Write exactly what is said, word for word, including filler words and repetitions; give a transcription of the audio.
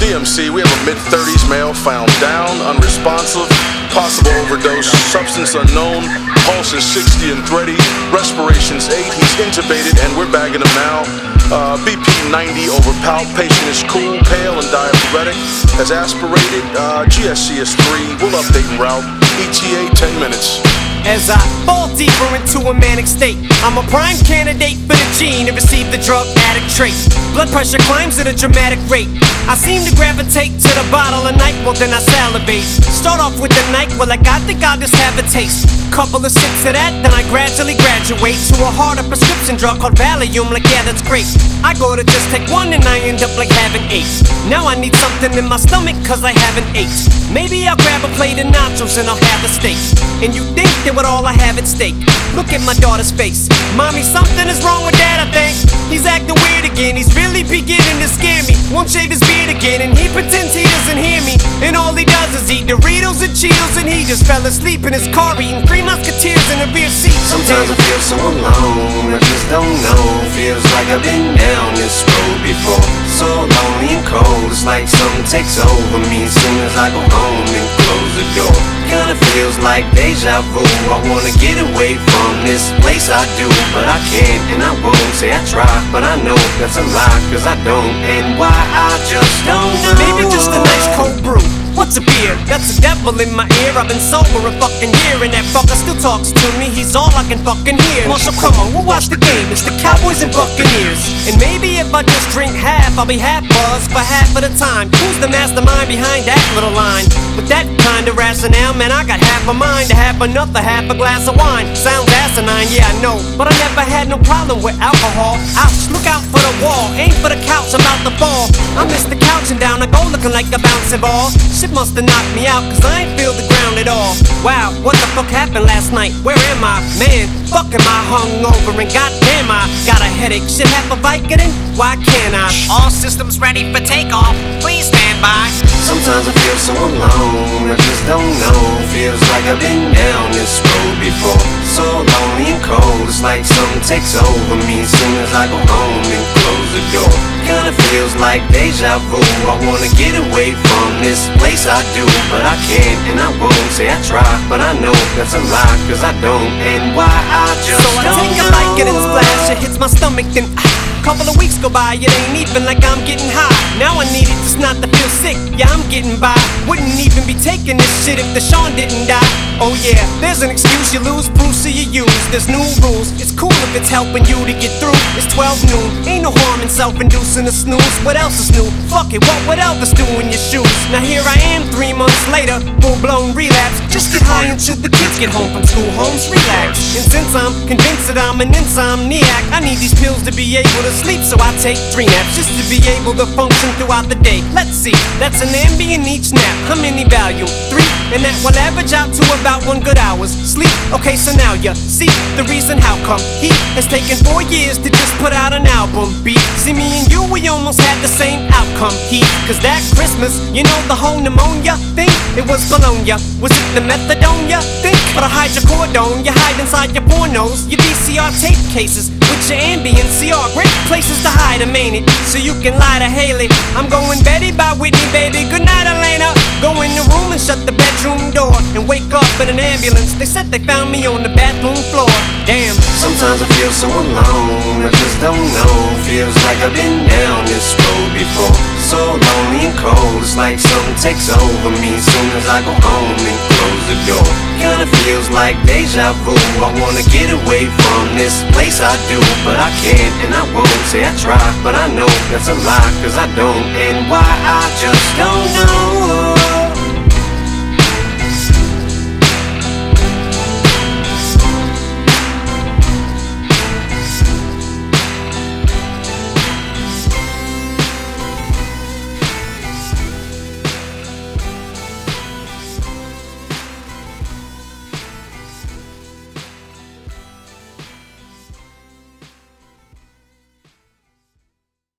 E M C, we have a mid-thirties male found down, unresponsive, possible overdose, substance unknown, pulse is sixty and thready, respiration's eight, he's intubated and we're bagging him now. Uh, B P ninety over palp, patient is cool, pale and diaphoretic, has aspirated, uh, G S C is three, we'll update en route, E T A ten minutes. As I fall deeper into a manic state, I'm a prime candidate for the gene to receive the drug addict trait. Blood pressure climbs at a dramatic rate. I seem to gravitate to the bottle of night, well then I salivate. Start off with the night, well like I think I'll just have a taste. Couple of sips of that, then I gradually graduate to a harder prescription drug called Valium, like yeah that's great. I go to just take one and I end up like having eight. Now I need something in my stomach cause I haven't ate. Maybe I'll grab a plate of nachos and I'll have a steak. And you think that with all I have at stake, look at my daughter's face. Mommy, something is wrong with dad, I think. He's acting weird again, he's really beginning to scare me. Won't shave his beard again and he pretends he doesn't hear me. And all he does is eat Doritos and Cheetos, and he just fell asleep in his car eating Three Musketeers in the rear seat. Sometimes I feel so alone, I just don't know. Feels like I've been down this road before. So lonely and cold, it's like something takes over me as soon as I go home and close the door. Kinda feels like deja vu, I wanna get away from this place I do, but I can't and I won't. Say I try, but I know that's a lie, cause I don't. And why I just don't know. Maybe just a nice cold brew. What's a beer? That's a devil in my ear. I've been sober a fucking year and that fucker still talks to me. He's all I can fucking hear. Marshall, come on, we'll watch the game. It's the Cowboys and Buccaneers. And maybe if I just drink half, I'll be half buzzed for half of the time. Who's the mastermind behind that little line? With that kind of rationale, man, I got half a mind to have another half a glass of wine. Sounds asinine, yeah I know, but I never had no problem with alcohol. Ouch, look out for the wall, aim for the couch, I'm about to fall. I miss the couch and down, I go looking like a bouncing ball. Shit must have knocked me out, cause I ain't feel the ground at all. Wow, what the fuck happened last night? Where am I? Man, fuck am I hungover and goddamn I got a headache. Shit, half a Vicodin? Why can't I? All systems ready for takeoff, please stand by. Sometimes I feel so alone, I just don't know. Feels like I've been down this road before. So lonely and cold, it's like something takes over me as soon as I go home and close the door. Kinda feels like deja vu, I wanna get away from this place I do, but I can't and I won't. Say I try, but I know that's a lie, cause I don't. And why I just So I don't take a know. like it and splash, it hits my stomach then ah. Couple of weeks go by, it ain't even like I'm getting high. Now I need it just not to feel sick, yeah I'm getting by. Wouldn't even be taking this shit if the Sean didn't die. Oh yeah, there's an excuse, you lose, Bruce or you use. There's new rules, it's cool if it's helping you to get through. It's twelve noon, ain't no harm in self-inducing a snooze. What else is new? Fuck it, what would Elvis do in your shoes? Now here I am three months later, full-blown relapse. Just get high until the kids get home from school, homes relax. And since I'm convinced that I'm an insomniac, I need these pills to be able to sleep, so I take three naps just to be able to function throughout the day. Let's see, that's an Ambien each nap. How many value? Three, and that will average out to about one good hour's sleep. Okay, so now you see the reason how come he has taken four years to just put out an album. B, see me and you, we almost had the same outcome. He, cause that Christmas, you know the whole pneumonia thing, it was Bologna. Was it the methadone you think? Or the hydrocodone you hide inside your pornos, your V C R tape cases with your Ambien C R. Great places to hide them, ain't it? So you can lie to Haley. I'm going Betty by Whitney, baby. Good night, Elena. Go in the room and shut the bedroom door and wake up in an ambulance. They said they found me on the bathroom floor. Damn. Sometimes I feel so alone, I just don't know. Feels like I've been down this road before. So lonely and cold, it's like something takes over me as soon as I go home and close the door. Kinda feels like deja vu, I wanna get away from this place I do, but I can't and I won't. Say I try, but I know that's a lie, cause I don't. And why I just don't know.